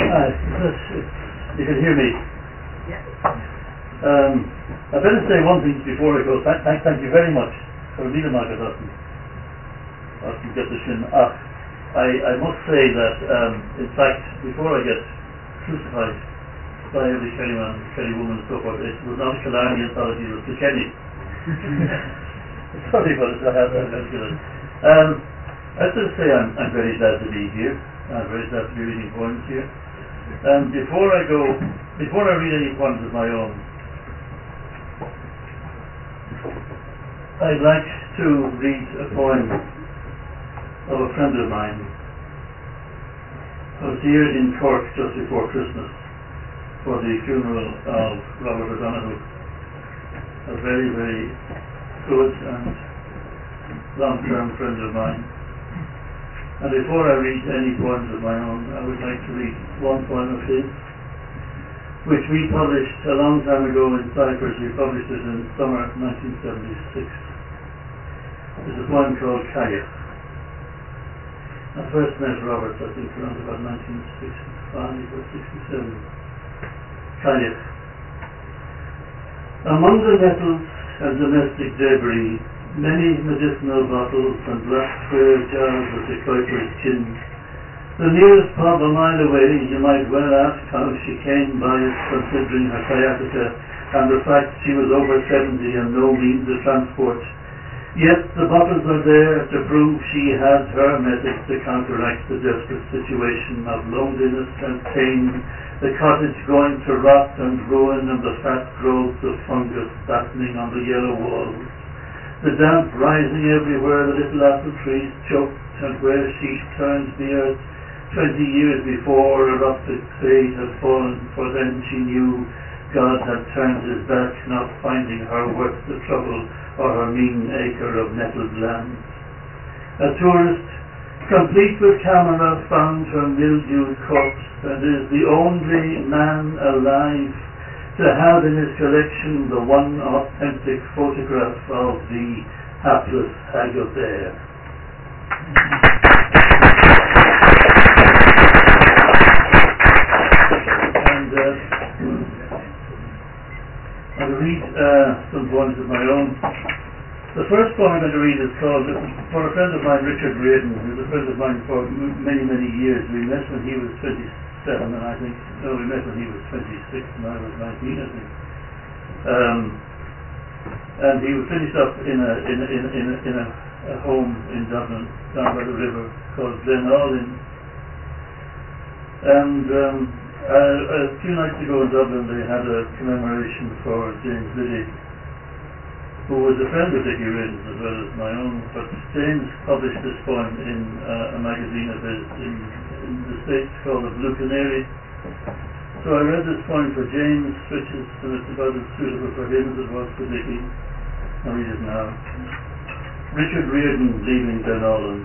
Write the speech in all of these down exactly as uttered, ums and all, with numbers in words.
Hi, you can hear me. Um, I better say one thing before I go. Thank, thank, thank you very much for meeting my cousin. I, I must say that, um, in fact, before I get crucified by every Kellyman, Kelly woman, and so forth, it was not Killarney anthology, it was Kilkenny. Sorry about it, I have that. Um, I have to say I'm, I'm very glad to be here. I'm very glad to be reading poems here. And before I go, before I read any poems of my own, I'd like to read a poem of a friend of mine. I was here in Cork just before Christmas for the funeral of Robert O'Donoghue, a very, very good and long-term friend of mine. And before I read any poems of my own, I would like to read one poem of his, which we published a long time ago in Cyprus. We published it in summer nineteen seventy-six. It's a poem called Cailleach. I first met Robert, I think, around about nineteen sixty-five or sixty-seven. Cailleach. Among the nettles and domestic debris, many medicinal bottles and black square jars with the Kuiper's chin. The nearest pub a mile away, you might well ask how she came by it, considering her sciatica and the fact she was over seventy and no means of transport. Yet the bottles are there to prove she had her medic to counteract the desperate situation of loneliness and pain, the cottage going to rot and ruin and the fat growths of fungus battening on the yellow walls. The damp rising everywhere, the little apple trees choked, and where she turned the earth twenty years before, a rustic spade had fallen, for then she knew God had turned his back, not finding her worth the trouble or her mean acre of nettled land. A tourist, complete with camera, found her mildewed corpse, and is the only man alive to have in his collection the one authentic photograph of the hapless hag of there. And uh, I'll read uh, some poems of my own. The first poem I'm going to read is called, for a friend of mine, Richard Reardon, who's a friend of mine for many, many years. We met when he was twenty-seven, and I think, no, we met when he was twenty-six and I was nineteen, I think. Um, and he was finished up in a in a, in a, in a, in a, a home in Dublin, down by the river, called Glenallen. And um, a, a few nights ago in Dublin, they had a commemoration for James Liddy, who was a friend of Dickie Reardon's as well as my own. But James published this poem in uh, a magazine of his in, in the States called The Blue Canary. So I read this poem for James, which is uh, it's about as suitable for him as it was for Dickie. I'll read it now. Richard Reardon, leaving Glenallen.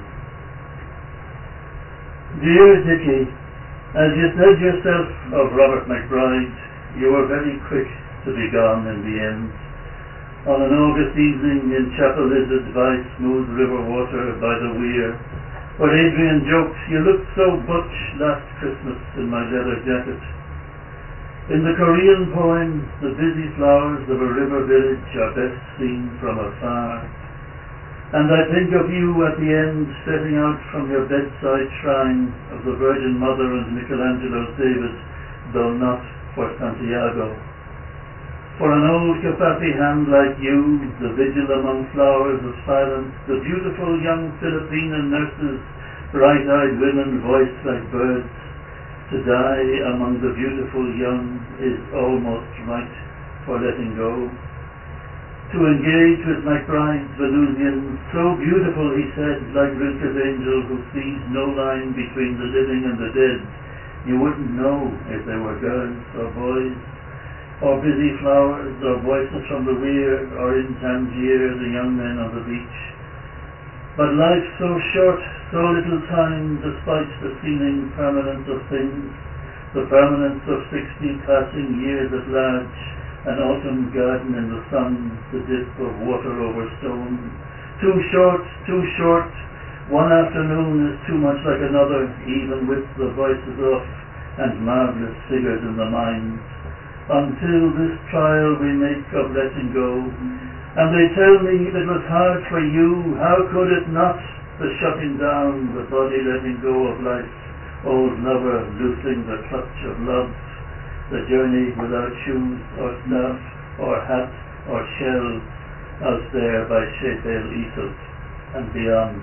Dear Dickie, as you said yourself of Robert McBride, you were very quick to be gone in the end. On an August evening in Chapel Lizard by smooth river water by the weir, where Adrian jokes, you looked so butch last Christmas in my leather jacket. In the Korean poem, the busy flowers of a river village are best seen from afar. And I think of you at the end, setting out from your bedside shrine of the Virgin Mother and Michelangelo's David, though not for Santiago. For an old Kapapi hand like you, the vigil among flowers of silence, the beautiful young Filipina nurses, bright-eyed women voiced like birds, to die among the beautiful young is almost right for letting go. To engage with McBride's Venusian, so beautiful, he said, like Rilke's angel who sees no line between the living and the dead, you wouldn't know if they were girls or boys, or busy flowers, or voices from the weir, or in Tangier, the young men on the beach. But life so short, so little time, despite the seeming permanence of things, the permanence of sixty passing years at large, an autumn garden in the sun, the dip of water over stone. Too short, too short, one afternoon is too much like another, even with the voices off, and marvellous figures in the mind, until this trial we make of letting go. And they tell me it was hard for you, how could it not, the shutting down, the body letting go of life, old lover loosing the clutch of love, the journey without shoes or staff or hat or shell, out there by Shepel Esos and beyond.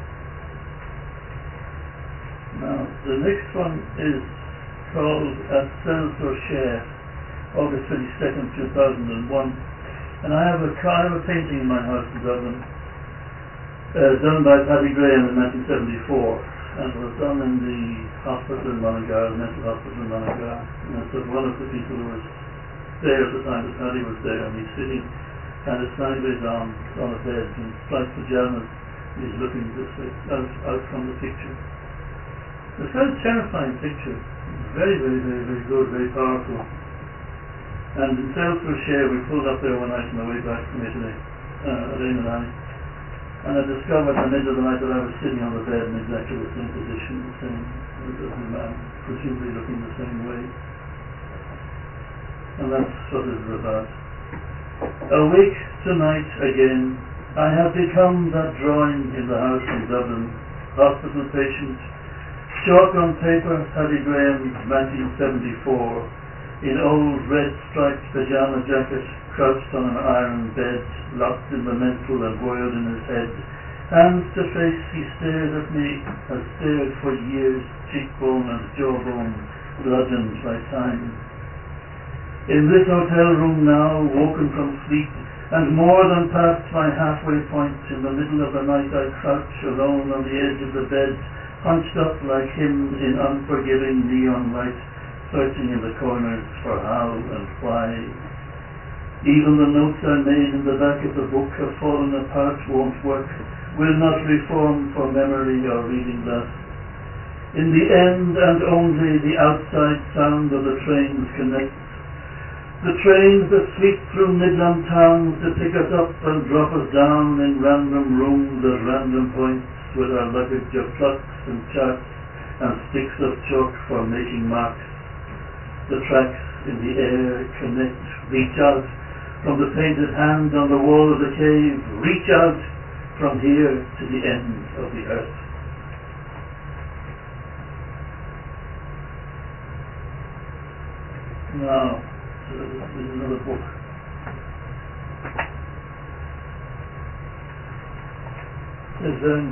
Now, the next one is called At Cells or Share, August twenty-second, two thousand one. And I have a, I have a painting in my house in Dublin, uh, done by Paddy Graham in nineteen seventy-four. And it was done in the hospital in Mullingar, the mental hospital in Mullingar. And it's of one of the people who was there at the time that Paddy was there, and he's sitting kind of sideways on, on a bed in slight pajamas. He's looking this way, out, out from the picture. It's quite a terrifying picture. Very, very, very, very good, very powerful. And in Cells for Share, we pulled up there one night on the way back from Italy, uh, Elaine and I. And I discovered in the middle of the night that I was sitting on the bed in exactly the same position, the same, the man, presumably looking the same way. And that's what it is about. Awake tonight again, I have become that drawing in the house in Dublin, hospital patient, chalk on paper, Paddy Graham, nineteen seventy-four, in old red striped pajama jacket, crouched on an iron bed, locked in the mental and whirled in his head. Hands to face he stared at me, has stared for years, cheekbone and jawbone, bludgeoned by time. In this hotel room now, woken from sleep, and more than past my halfway point, in the middle of the night I crouch alone on the edge of the bed, hunched up like him in unforgiving neon light, searching in the corners for how and why. Even the notes I made in the back of the book have fallen apart, won't work, will not reform for memory or reading glass. In the end and only the outside sound of the trains connects. The trains that sweep through Midland towns to pick us up and drop us down in random rooms at random points with our luggage of clocks and charts and sticks of chalk for making marks. The tracks in the air connect, reach out from the painted hand on the wall of the cave, reach out from here to the end of the earth. Now, so this is another book. Is, um,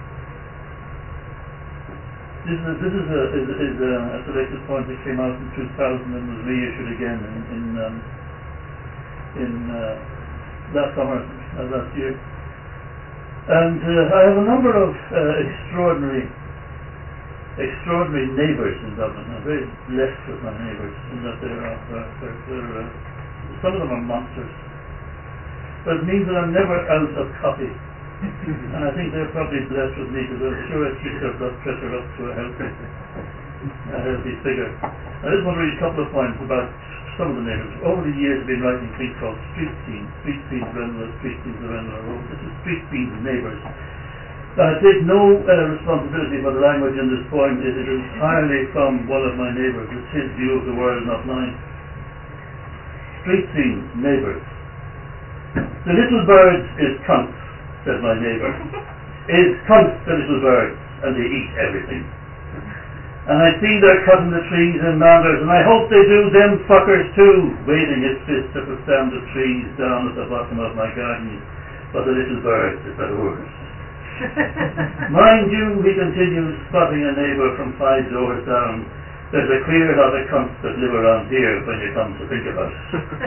this is a, this is a, is, is a, a selected point that came out in two thousand and was reissued again in in, um, in uh, last summer, uh, last year. And uh, I have a number of uh, extraordinary extraordinary neighbours in Dublin. I'm very blessed with my neighbours in that they're, uh, they're, they're uh, some of them are monsters. But it means that I'm never out of copy. And I think they're probably blessed with me because I'm sure I keep their blood pressure up to a healthy, a healthy figure. I just want to read a couple of points about some of the neighbours. Over the years I've been writing a piece called Street Scenes, Street Scenes Renula, Street Scenes Renula Road. This is Street Scenes Neighbours. I take no uh, responsibility for the language in this poem. It is entirely from one of my neighbours. It's his view of the world, not mine. Street Scenes Neighbours. The little bird is cunt, said my neighbour. Is cunt the little birds, and they eat everything. And I see they're cutting the trees in Manders, and I hope they do them fuckers too, waving his fist at the stand of trees down at the bottom of my garden. But the little bird is the worst. Mind you, he continues, spotting a neighbour from five doors down, there's a queer lot of cunts that live around here when you come to think about it.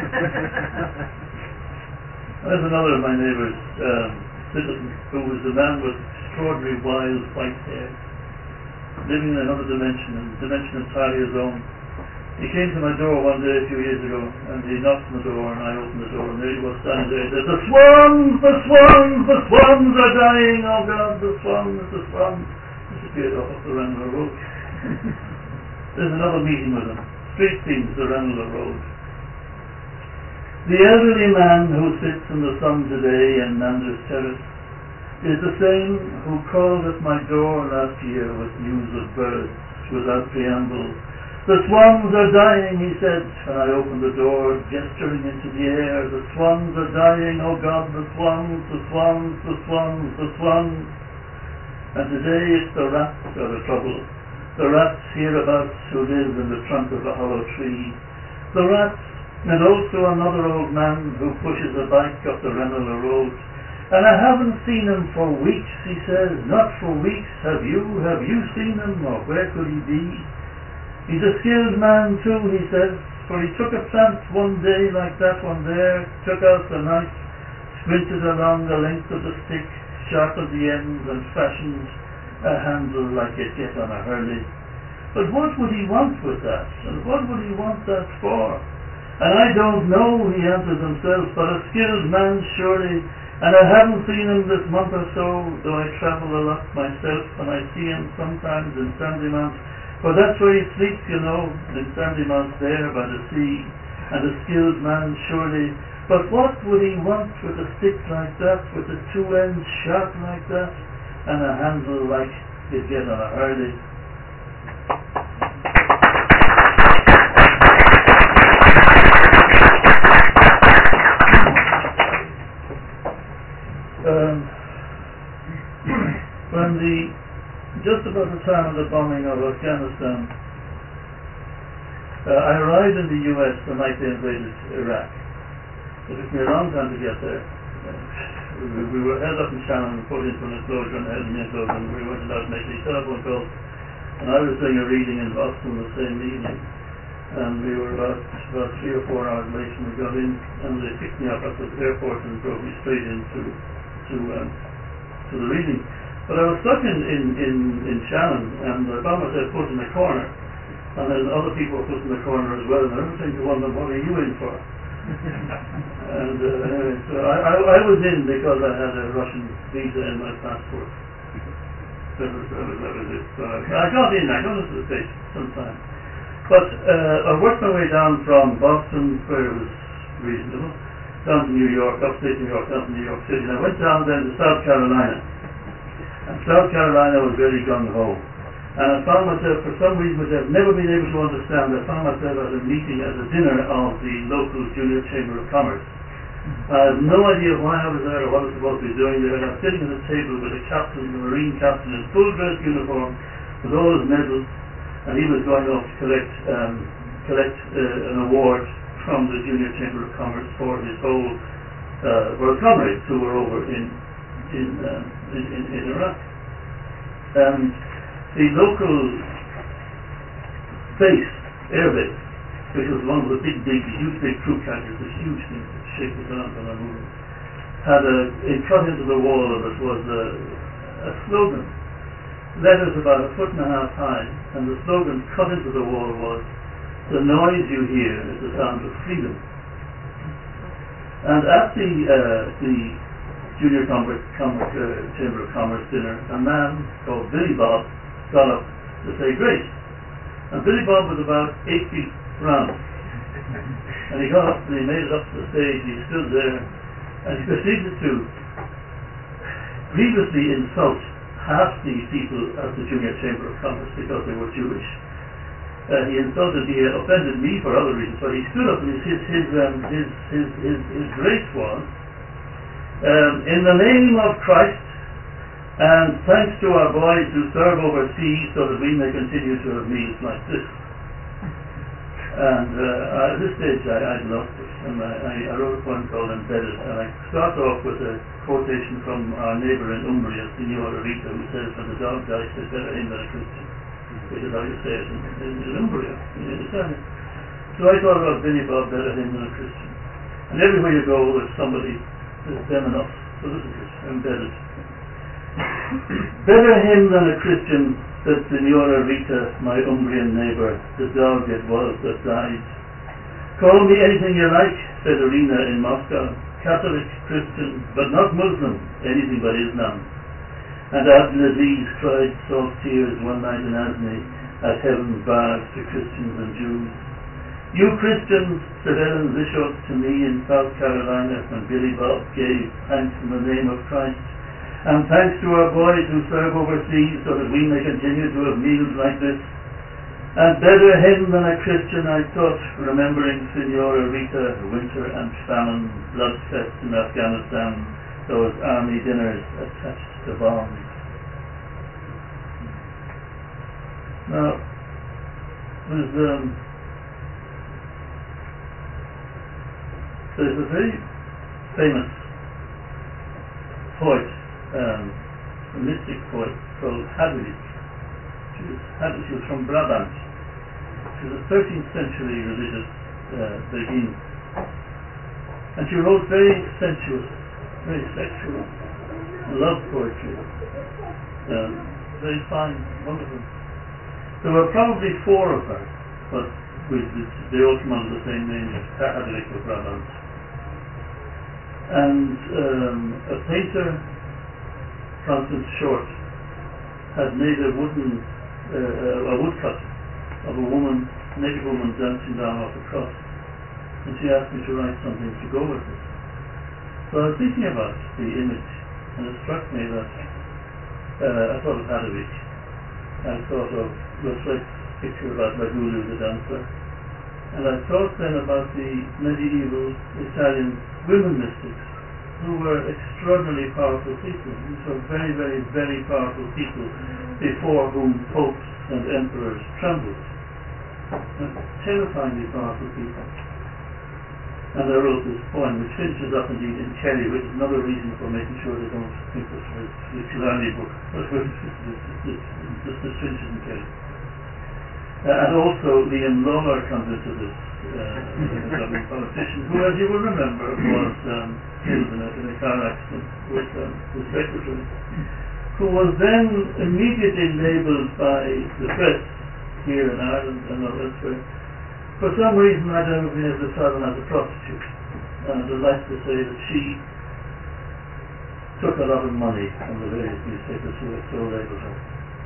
There's another of my neighbours, um, citizen, who was a man with extraordinary wild white hair, living in another dimension, a dimension entirely his own. He came to my door one day a few years ago, and he knocked on the door, and I opened the door, and there he was standing there. He said, "The swans, the swans, the swans are dying! Oh God, the swans, the swans!" Disappeared off the Ranelagh Road. There's another meeting with him. Street Scenes, the Ranelagh Road. The elderly man who sits in the sun today in Nander's Terrace is the same who called at my door last year with news of birds, without preamble, The swans are dying, he said, when I opened the door, gesturing into the air. The swans are dying, oh God, the swans, the swans, the swans, the swans. And today it's the rats are the trouble. The rats hereabouts who live in the trunk of a hollow tree. The rats, and also another old man who pushes a bike up the Ranelagh Road. And I haven't seen him for weeks, he says. Not for weeks. Have you? Have you seen him? Or where could he be? He's a skilled man too, he says, for he took a plant one day like that one there, took out the knife, squinted along the length of the stick, sharpened the ends and fashioned a handle like you'd get on a hurley. But what would he want with that? And what would he want that for? And I don't know, he answers himself, but a skilled man surely, and I haven't seen him this month or so, though I travel a lot myself, and I see him sometimes in Sandymount. For that's where he sleeps, you know, in Sandymount there by the sea, and a skilled man surely. But what would he want with a stick like that, with the two ends sharp like that, and a handle like you'd get on a hurley? Um, when the Just about the time of the bombing of Afghanistan, uh, I arrived in the U S the night they invaded Iraq. It took me a long time to get there. Uh, we, we were held up in Shannon, put into an enclosure and held in the enclosure, and we weren't allowed to make any telephone calls. And I was doing a reading in Boston the same evening, and we were about, about three or four hours late when we got in, and they picked me up at the airport and drove me straight into to, um, to the reading. But I was stuck in, in, in, in Shannon, and I found myself put in a corner, and then other people were put in the corner as well, and I was saying to one of them, what are you in for? and uh, anyway, so I, I, I was in because I had a Russian visa in my passport. That was, that was, that was it. So I, I got in, I got into the States sometime. But uh, I worked my way down from Boston, where it was reasonable, down to New York, upstate New York, down to New York City, and I went down then to South Carolina. And South Carolina was very gung-ho. And I found myself, for some reason which I've never been able to understand, I found myself at a meeting, at a dinner of the local Junior Chamber of Commerce. I have no idea why I was there or what I was supposed to be doing there. And I was sitting at a table with a captain, a Marine captain in full dress uniform, with all his medals, and he was going off to collect, um, collect uh, an award from the Junior Chamber of Commerce for his whole, uh, for his comrades who were over in in, um, in, in, in Iraq. And the local base, air base, which was one of the big, big, huge, big troop carriers, this huge thing that shake the ground when I moved, had a, it cut into the wall of it was a, a slogan, letters about a foot and a half high, and the slogan cut into the wall was, the noise you hear is the sound of freedom. And at the, uh, the Junior Commerce, Commerce, uh, Chamber of Commerce dinner, a man called Billy Bob got up to say grace. And Billy Bob was about eight feet round. And he got up and he made it up to the stage, he stood there, and he proceeded to grievously insult half the people at the Junior Chamber of Commerce because they were Jewish. Uh, he insulted, he offended me for other reasons, but he stood up and his, his, his, um, his, his, his, his grace was, Um, in the name of Christ, and thanks to our boys who serve overseas so that we may continue to have meals like this. And uh, at this stage I, I'd lost it, and I, I wrote a poem called Embedded, and I start off with a quotation from our neighbour in Umbria, Signora Rita, who says, when the dog dies, it's better him than a Christian, which is how you say it in, in, in Umbria, in Italy. So I thought about Billy Bob, better him than a Christian. And everywhere you go, there's somebody It's them enough. So this is it, embedded. Better him than a Christian, said Signora Rita, my Umbrian neighbour, the dog it was that died. Call me anything you like, said Irina in Moscow, Catholic, Christian, but not Muslim, anything but Islam. And Abdulaziz cried soft tears one night in Asni at heaven's bars to Christians and Jews. You Christians, said Ellen Bishop to me in South Carolina when Billy Bob gave thanks in the name of Christ, and thanks to our boys who serve overseas so that we may continue to have meals like this. And better him than a Christian I thought, remembering Signora Rita, winter and famine, bloodfest in Afghanistan, those army dinners attached to bombs. Now, there's, um, there's a very famous poet, um, a mystic poet called Hadwig. She was, she was from Brabant. She was a thirteenth century religious uh, beguine. And she wrote very sensuous, very sexual love poetry. Um, very fine, wonderful. There were probably four of her, but with the, they all come under the same name as Hadwig of Brabant. And um, a painter, Francis Short, had made a wooden, uh, a woodcut of a woman, naked woman dancing down off a cross. And she asked me to write something to go with it. So I was thinking about the image, and it struck me that uh, I thought of Hadwig. I thought of Lautrec's picture about Lagulu the dancer. And I thought then about the medieval Italian women mystics, who were extraordinarily powerful people. These were very, very, very powerful people before whom popes and emperors trembled. And terrifyingly powerful people. And I wrote this poem, which finishes up indeed in Kelly, which is another reason for making sure they don't think this is the Killarney book, but this finishes in Kelly. Uh, and also Liam Lawler comes into this, uh, a politician, who, as you will remember, was um, killed in a, in a car accident with um, his secretary, who was then immediately labelled by the press here in Ireland and elsewhere. For some reason, I don't know if they saw them as a prostitute. And I'd like to say that she took a lot of money from the various newspapers who had so labelled her.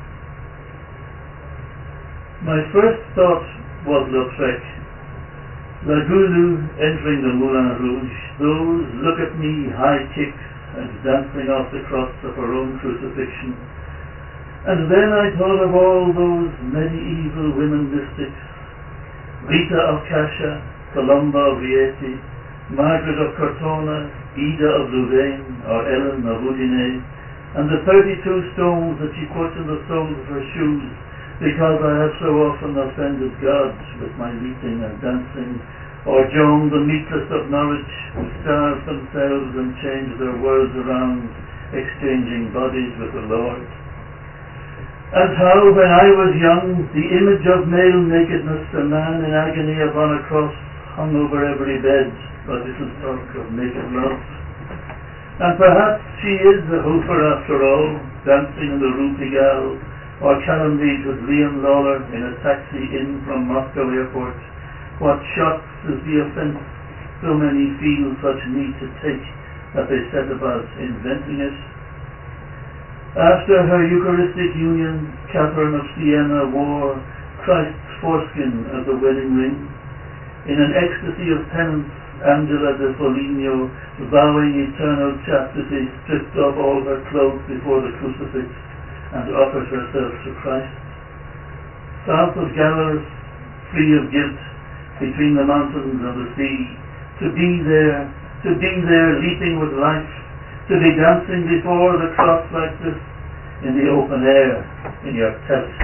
My first thought was Lautrec. Lagulu entering the Moulin Rouge, those look at me high kicks and dancing off the cross of her own crucifixion. And then I thought of all those medieval women mystics, Rita of Cascia, Columba of Rieti, Margaret of Cortona, Ida of Louvain, or Ellen of Udine, and the thirty-two stones that she put in the soles of her shoes, because I have so often offended God with my weeping and dancing, or Joan the meetless of Norwich, who starve themselves and change their worlds around, exchanging bodies with the Lord. And how, when I was young, the image of male nakedness, a man in agony upon a cross, hung over every bed, but little talk of naked love. And perhaps she is a hoofer after all, dancing in the Rue Pigalle, or calumnied with Liam Lawler in a taxi in from Moscow airport. What shocks is the offence so many feel such need to take that they set about inventing it. After her Eucharistic union, Catherine of Siena wore Christ's foreskin as a wedding ring. In an ecstasy of penance, Angela de Foligno, vowing eternal chastity, stripped off all her clothes before the crucifix and offered herself to Christ. South of Glarus, free of guilt, between the mountains and the sea, to be there, to be there leaping with life, to be dancing before the cross like this, in the open air, in your tent.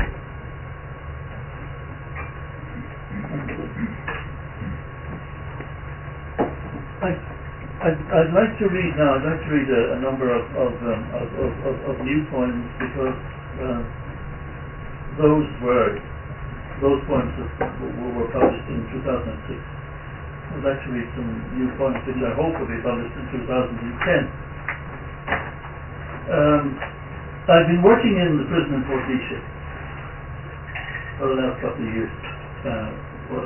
I, I'd, I'd like to read now, I'd like to read a, a number of, of, um, of, of, of, of new poems, because uh, those were, those poems that were, were published in two thousand six. I'd like to read some new poems which I hope will be published in two thousand ten. Um, I've been working in the prison in Portlaoise for the last couple of years, uh, well,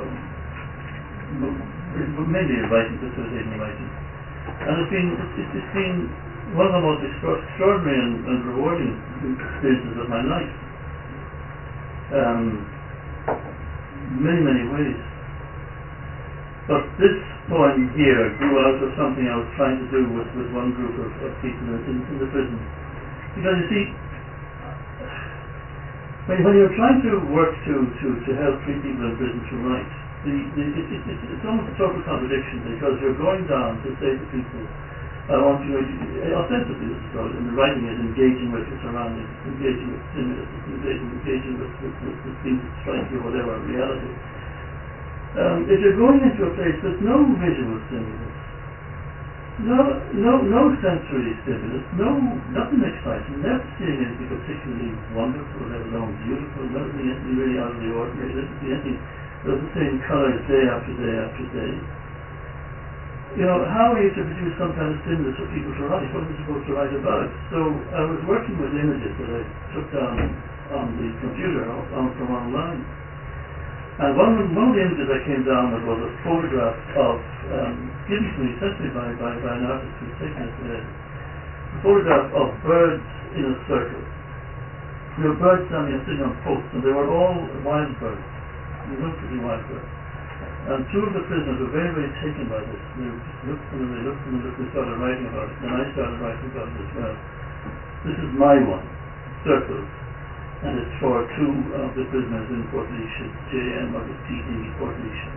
mainly writing, facilitating writing. And it's been, it's, it's been one of the most extraordinary and, and rewarding experiences of my life. Um, many, many ways. But this poem here grew out of something I was trying to do with, with one group of, of people in, in the prison. Because you see, when, when you're trying to work to, to, to help three people in prison to write, the, the, it, it, it, it's almost a total contradiction, because you're going down to say to people, I want you, ostensibly this is called, in the writing is engaging with your surroundings, engaging with stimulus, engaging, engaging with, with, with, with things that strike you, whatever, reality. Um, if you're going into a place with no visual stimulus, no, no, no sensory stimulus, no, nothing exciting, never seeing anything particularly wonderful, let alone beautiful, never seeing anything really out of the ordinary, never seeing anything of the same colours day after day after day. You know, how are you to produce some kind of stimulus for people to write? What are they supposed to write about? So I was working with images that I took down on the computer on, from online. And one, one of the images I came down with was a photograph of, um, given to me, sent me by, by, by an artist who's taken it today, a photograph of birds in a circle. There were birds standing and sitting on posts, and they were all wild birds. They looked pretty wild birds. And two of the prisoners were very, very taken by this. They just looked at them and they looked at them and looked, they started writing about it. And I started writing about it as well. This is my one, Circles. And it's for two of the prisoners in Portlaoise, J M or P D Portlaoise.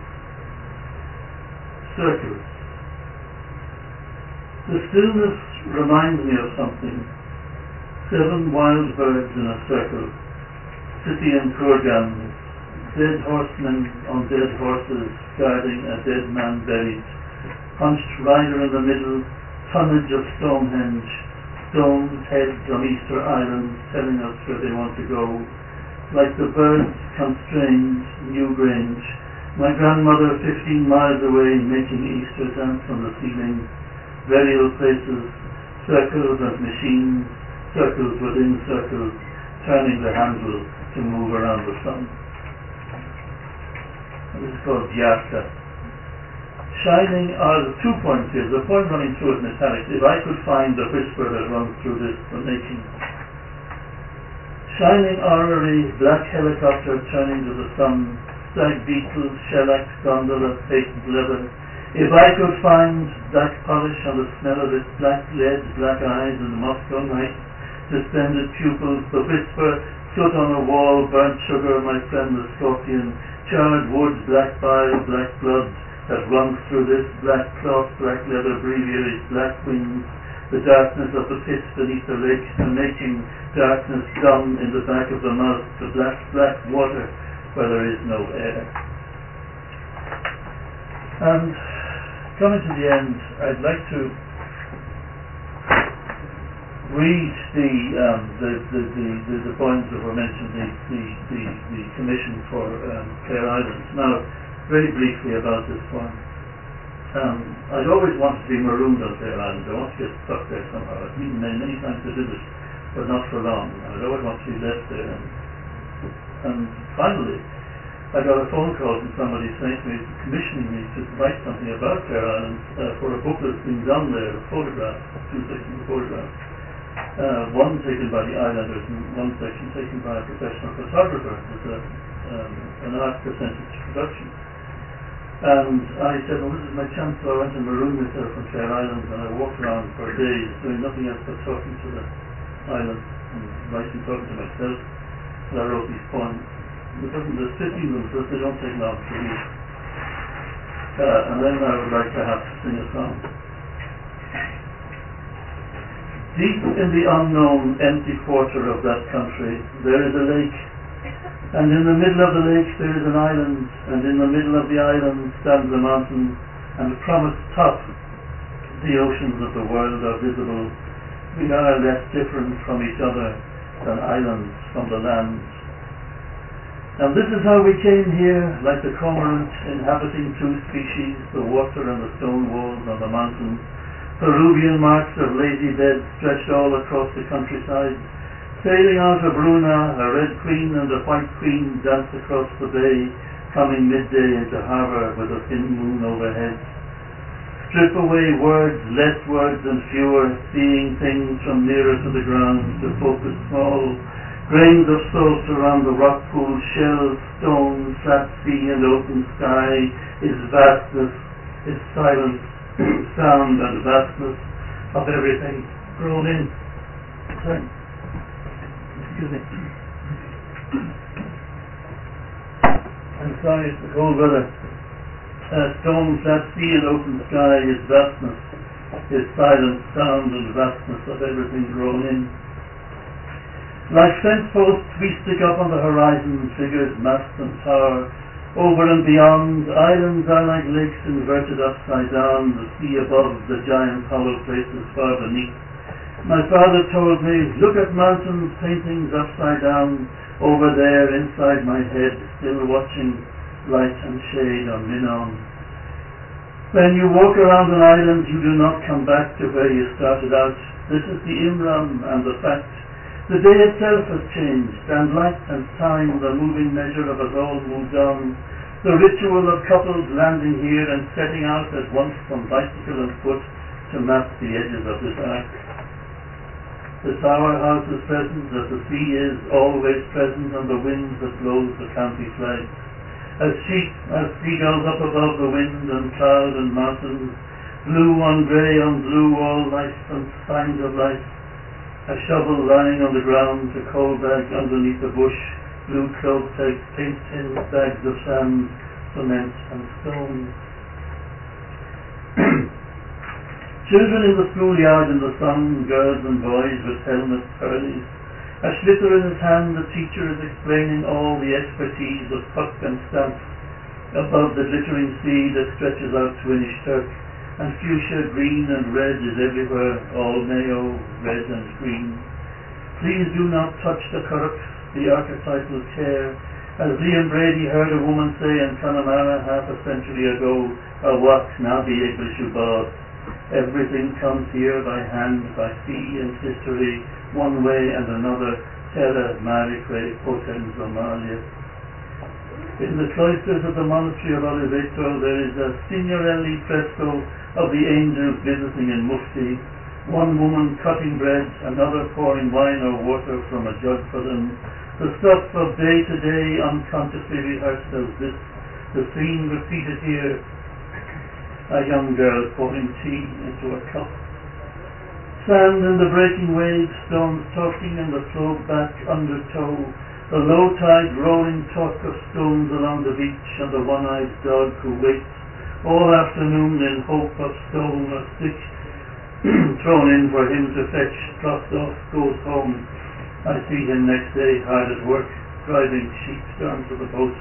Circles. The stillness reminds me of something. Seven wild birds in a circle, city and kurgans, dead horsemen on dead horses, guarding a dead man buried, hunched rider in the middle, tonnage of Stonehenge, stones, heads on Easter Island, telling us where they want to go. Like the birds constrained, Newgrange, my grandmother fifteen miles away, making Easter dance on the ceiling, burial places, circles and machines, circles within circles, turning the handle to move around the sun. And this is called Yarka. Shining are the two points here. The point running through it in italics. If I could find the whisper that runs through this, the making. Shining orrery, black helicopter turning to the sun, stag beetles, shellac, gondola, patent leather. If I could find black polish on the smell of it, black lead, black eyes, and Moscow night, distended pupils, the whisper, soot on a wall, burnt sugar, my friend the scorpion, charred wood, black bile, black blood, that runs through this, black cloth, black leather breviaries, black wings, the darkness of the pits beneath the lake, the making darkness dumb in the back of the mouth, the black, black water where there is no air. And coming to the end, I'd like to read the um, the, the, the, the, the poems that were mentioned, the, the, the, the commission for um, Clare Island. Now, very briefly about this poem. Um, I'd always wanted to be marooned on Clare Island. I want to get stuck there somehow. I've been many, many times to visit, but not for long. I'd always want to be left there. And, and finally, I got a phone call from somebody saying to me, commissioning me to write something about Clare Island uh, for a book that's been done there, photographs, two sections of photographs. Uh, one taken by the islanders and one section taken by a professional photographer. It's a, um, an art percentage production. And I said, well, this is my chance, so I went and marooned myself on Clare Island, and I walked around for days doing nothing else but talking to the island and writing, talking to myself. And I wrote these poems. It doesn't, there's fifteen of them, so they don't take long to read. Uh, and then I would like to have to sing a song. Deep in the unknown, empty quarter of that country, there is a lake. And in the middle of the lake there is an island, and in the middle of the island stands a mountain, and from its top the oceans of the world are visible. We are less different from each other than islands from the land. And this is how we came here, like the cormorant, inhabiting two species, the water and the stone walls on the mountain. Peruvian marks of lazy beds stretched all across the countryside. Sailing out of Bruna, a red queen and a white queen dance across the bay, coming midday into harbour with a thin moon overhead. Strip away words, less words and fewer, seeing things from nearer to the ground, to focus small. Grains of salt around the rock pool, shells, stones, flat sea and open sky, is vastness, is silence, sound and vastness of everything grown in. Sorry. Excuse me. I'm sorry, it's the cold weather. Uh, stone, flat sea and open sky, his vastness, his silent sound and vastness of everything grown in. Like fence posts we stick up on the horizon, figures, mast and tower. Over and beyond, islands are like lakes inverted upside down, the sea above, the giant hollow places far beneath. My father told me, look at mountains, paintings upside down, over there inside my head, still watching light and shade on Minon. When you walk around an island, you do not come back to where you started out. This is the Imram and the fact. The day itself has changed, and light and time, the moving measure of us all, moved on. The ritual of couples landing here and setting out at once from bicycle and foot to map the edges of this arc. The tower house is present, as the sea is always present, and the wind that blows the county flag. As sheep, as seagulls up above the wind and cloud and mountains, blue on grey on blue, all life and signs of life. A shovel lying on the ground, a coal bag underneath a bush, blue cloth pegs, paint tins, bags of sand, cement and stone. Children in the schoolyard in the sun, girls and boys with helmets, hurleys. A slipper in his hand, the teacher is explaining all the expertise of puck and stamp above the glittering sea that stretches out to Inishturk. And fuchsia, green and red is everywhere, all Mayo, red and green. Please do not touch the currach, the archetypal care. As Liam Brady heard a woman say in Connemara half a century ago, a wak na be Englishubad. Everything comes here by hand, by sea and history, one way and another, terra marique potens Romalia. In the cloisters of the monastery of Oliveto there is a Signorelli fresco of the angels visiting in mufti, one woman cutting bread, another pouring wine or water from a jug for them, the stuff of day to day unconsciously rehearsed as this, the scene repeated here, a young girl pouring tea into a cup. Sand in the breaking waves, stones talking in the flow back undertow, the low tide rolling talk of stones along the beach, and the one-eyed dog who waits all afternoon in hope of stone or stick thrown in for him to fetch, dropped off, goes home. I see him next day hard at work, driving sheep down to the boat.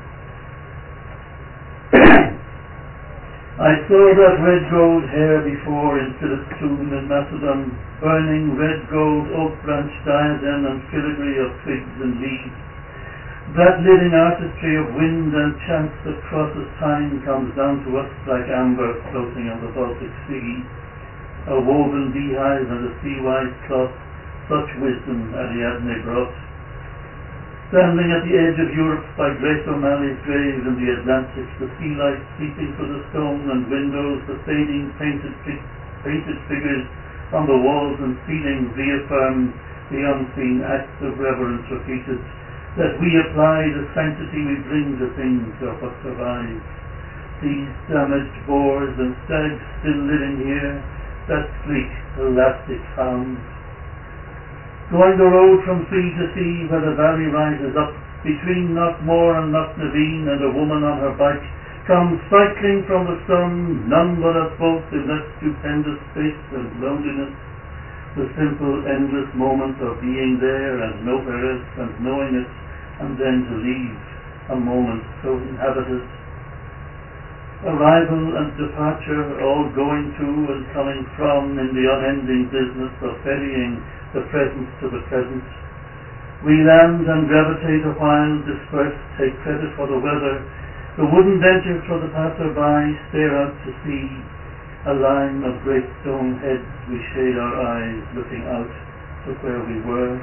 I saw that red gold hair before in Philip's tomb in Macedon, burning red gold oak branch diadem and filigree of twigs and leaves. That living artistry of wind and chance that crosses time comes down to us like amber floating on the Baltic Sea. A woven beehive and a sea-wide cloth, such wisdom Ariadne brought. Standing at the edge of Europe by Grace O'Malley's grave in the Atlantic, the sea light seeping through the stone and windows, the fading painted, painted figures on the walls and ceiling reaffirmed the unseen acts of reverence repeated, that we apply the sanctity we bring to things of what survives. These damaged boars and stags still living here, that sleek, elastic hound. Going the road from sea to sea where the valley rises up, between Knockmore and Knocknaveen, and a woman on her bike comes cycling from the sun, none but us both in that stupendous space and loneliness. The simple, endless moment of being there and nowhere else and knowing it, and then to leave, a moment so inhabited. Arrival and departure, all going to and coming from in the unending business of ferrying the present to the present. We land and gravitate a while, disperse, take credit for the weather, the wooden benches for the passer-by, stare out to sea, a line of great stone heads, we shade our eyes, looking out to where we were.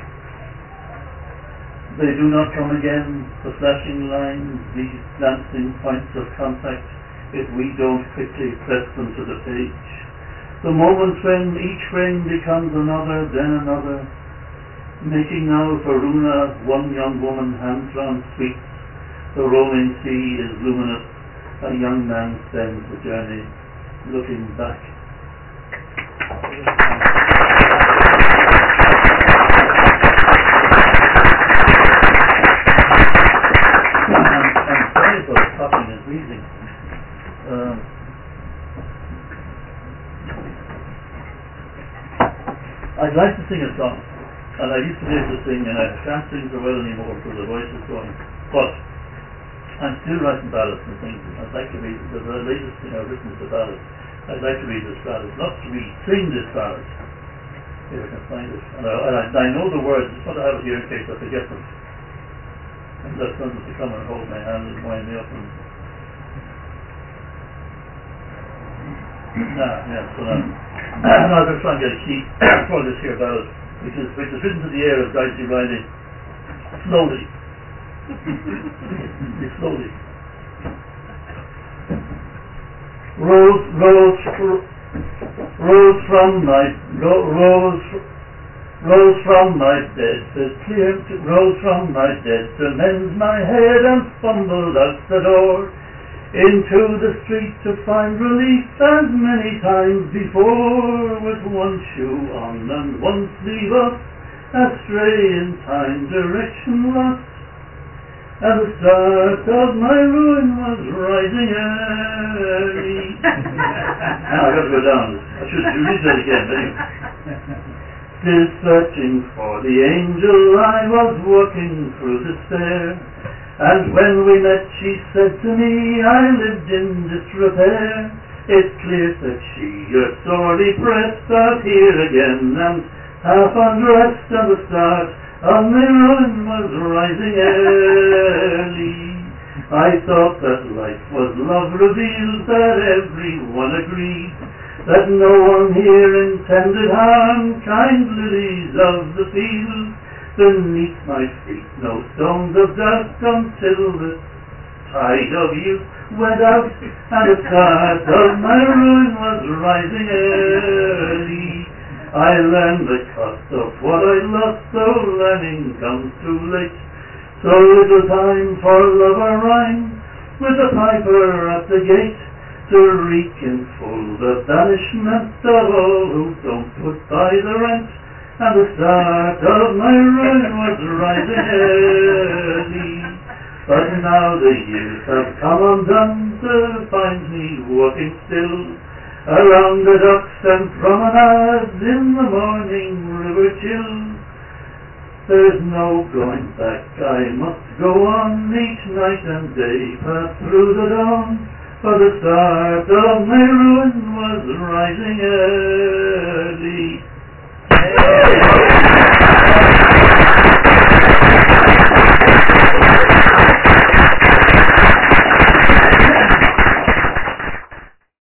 They do not come again, the flashing lines, these glancing points of contact, if we don't quickly press them to the page. The moment when each frame becomes another, then another, making now for Runa one young woman hand-drawn sweets. The roaming sea is luminous, a young man spends the journey looking back. I'd like to sing a song, and I used to be able to sing, and I can't sing so well anymore because the voice is going. But I'm still writing ballads and things. I'd like to read the, the latest thing I've written is a ballad. I'd like to read this ballad, not to read, sing this ballad, if I can find it. And I, and I, I know the words. I just want to have it here in case I forget them. And let someone to come and hold my hand and wind me up. And nah, yeah, so now, now I'm going to try and get a key for this here ballad, which is, which is written to the air of Dicey Riley, slowly. slowly. Rose, rose, rose from my, rose, rose from my bed, to clear, rose from my bed, to mend my head and fumbled out the door, into the street to find relief as many times before, with one shoe on and one sleeve up, astray in time, direction lost. And the start of my ruin was rising early. Now I've got to go down. I should read that again, anyway. Still searching for the angel, I was walking through despair. And when we met, she said to me, I lived in disrepair. It's clear, said she, you're sorely pressed out here again, and half undressed, and the start of my ruin was rising early. I thought that life was love revealed, that everyone agreed, that no one here intended harm, kind lilies of the field, beneath my feet no stones of dust, until the tide of youth went out, and the start of my ruin was rising early. I learned the cost of what I lost, though learning comes too late. So little time for love or rhyme, with the piper at the gate, to wreak in full the banishment of all who don't put by the rent. And the start of my ruin was rising early. But now the years have come undone to find me walking still around the docks and promenades in the morning river chill. There's no going back, I must go on each night and day, pass through the dawn, for the start of my ruin was rising early.